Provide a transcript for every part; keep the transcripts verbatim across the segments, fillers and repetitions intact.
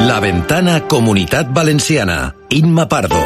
La Ventana Comunitat Valenciana. Inma Pardo.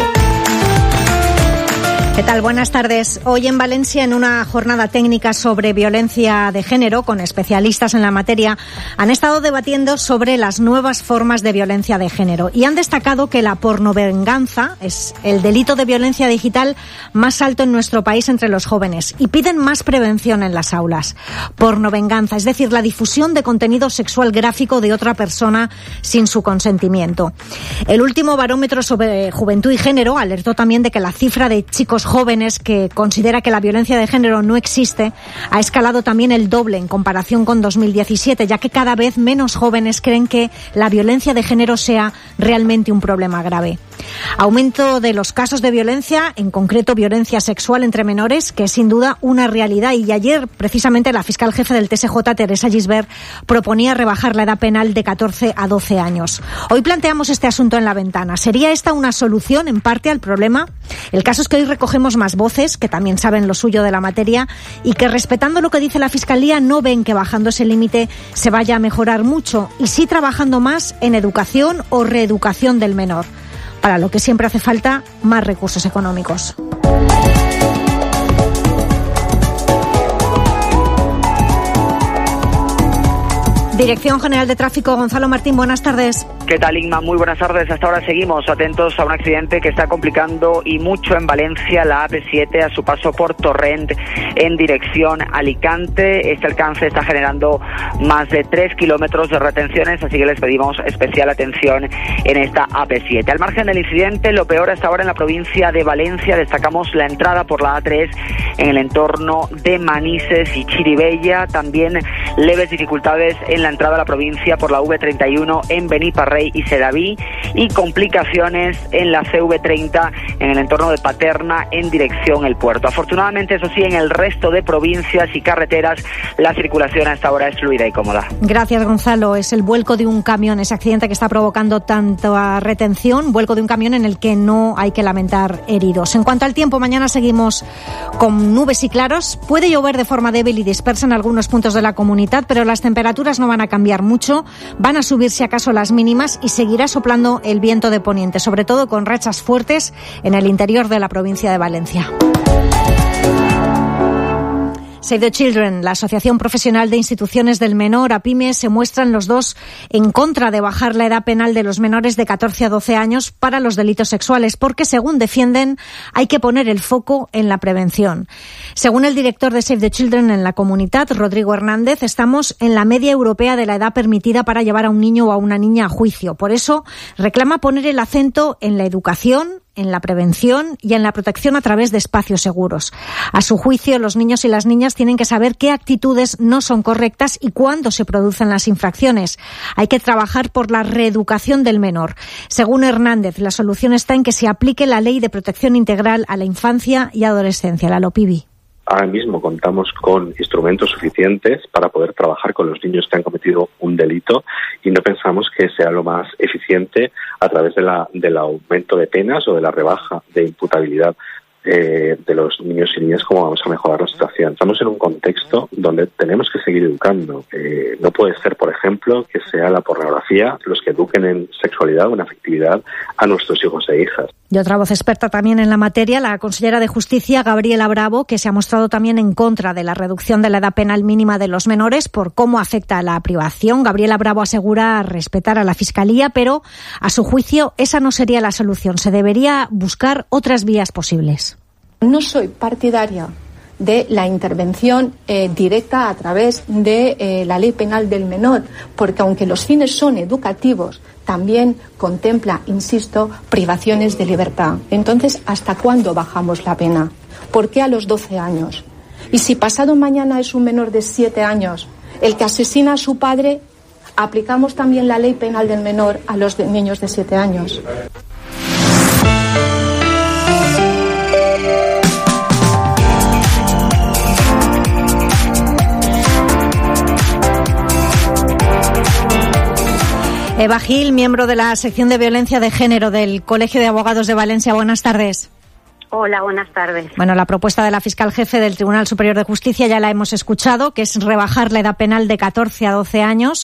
¿Qué tal? Buenas tardes. Hoy en Valencia, en una jornada técnica sobre violencia de género, con especialistas en la materia, han estado debatiendo sobre las nuevas formas de violencia de género y han destacado que la pornovenganza es el delito de violencia digital más alto en nuestro país entre los jóvenes y piden más prevención en las aulas. Pornovenganza, es decir, la difusión de contenido sexual gráfico de otra persona sin su consentimiento. El último barómetro sobre juventud y género alertó también de que la cifra de chicos jóvenes que considera que la violencia de género no existe ha escalado también el doble en comparación con dos mil diecisiete, ya que cada vez menos jóvenes creen que la violencia de género sea realmente un problema grave. Aumento de los casos de violencia, en concreto violencia sexual entre menores, que es sin duda una realidad, y ayer precisamente la fiscal jefe del T S J, Teresa Gisbert, proponía rebajar la edad penal de catorce a doce años. Hoy planteamos este asunto en La Ventana. ¿Sería esta una solución en parte al problema? El caso es que hoy recogemos más voces que también saben lo suyo de la materia y que, respetando lo que dice la Fiscalía, no ven que bajando ese límite se vaya a mejorar mucho, y sí trabajando más en educación o reeducación del menor, para lo que siempre hace falta más recursos económicos. Dirección General de Tráfico, Gonzalo Martín, buenas tardes. ¿Qué tal, Inma? Muy buenas tardes. Hasta ahora seguimos atentos a un accidente que está complicando y mucho en Valencia la A P siete a su paso por Torrent en dirección Alicante. Este alcance está generando más de tres kilómetros de retenciones, así que les pedimos especial atención en esta A P siete. Al margen del incidente, lo peor hasta ahora en la provincia de Valencia. Destacamos la entrada por la A tres en el entorno de Manises y Chirivella. También leves dificultades en la entrada a la provincia por la V treinta y uno en Beniparrey y Sedaví, y complicaciones en la C V treinta en el entorno de Paterna en dirección El Puerto. Afortunadamente, eso sí, en el resto de provincias y carreteras la circulación hasta ahora es fluida y cómoda. Gracias, Gonzalo. Es el vuelco de un camión, ese accidente que está provocando tanta retención, vuelco de un camión en el que no hay que lamentar heridos. En cuanto al tiempo, mañana seguimos con nubes y claros. Puede llover de forma débil y dispersa en algunos puntos de la comunidad, pero las temperaturas no van a cambiar mucho, van a subir si acaso las mínimas y seguirá soplando el viento de poniente, sobre todo con rachas fuertes en el interior de la provincia de Valencia. Save the Children, la Asociación Profesional de Instituciones del Menor, APIME, se muestran los dos en contra de bajar la edad penal de los menores de catorce a doce años para los delitos sexuales, porque, según defienden, hay que poner el foco en la prevención. Según el director de Save the Children en la comunidad, Rodrigo Hernández, estamos en la media europea de la edad permitida para llevar a un niño o a una niña a juicio. Por eso, reclama poner el acento en la educación, en la prevención y en la protección a través de espacios seguros. A su juicio, los niños y las niñas tienen que saber qué actitudes no son correctas y cuándo se producen las infracciones. Hay que trabajar por la reeducación del menor. Según Hernández, la solución está en que se aplique la Ley de Protección Integral a la Infancia y Adolescencia, la LOPIBI. Ahora mismo contamos con instrumentos suficientes para poder trabajar con los niños que han cometido un delito, y no pensamos que sea lo más eficiente a través de la, del aumento de penas o de la rebaja de imputabilidad eh, de los niños y niñas como vamos a mejorar la situación. Estamos en un contexto donde tenemos que seguir educando. Eh, no puede ser, por ejemplo, que sea la pornografía los que eduquen en sexualidad o en afectividad a nuestros hijos e hijas. Y otra voz experta también en la materia, la consellera de Justicia, Gabriela Bravo, que se ha mostrado también en contra de la reducción de la edad penal mínima de los menores por cómo afecta a la privación. Gabriela Bravo asegura respetar a la Fiscalía, pero a su juicio esa no sería la solución. Se debería buscar otras vías posibles. No soy partidaria de la intervención eh, directa a través de eh, la ley penal del menor, porque aunque los fines son educativos, también contempla, insisto, privaciones de libertad. Entonces, ¿hasta cuándo bajamos la pena? ¿Por qué a los doce años? Y si pasado mañana es un menor de siete años el que asesina a su padre, aplicamos también la ley penal del menor a los de niños de siete años. Eva Gil, miembro de la sección de violencia de género del Colegio de Abogados de Valencia. Buenas tardes. Hola, buenas tardes. Bueno, la propuesta de la fiscal jefe del Tribunal Superior de Justicia ya la hemos escuchado, que es rebajar la edad penal de catorce a doce años.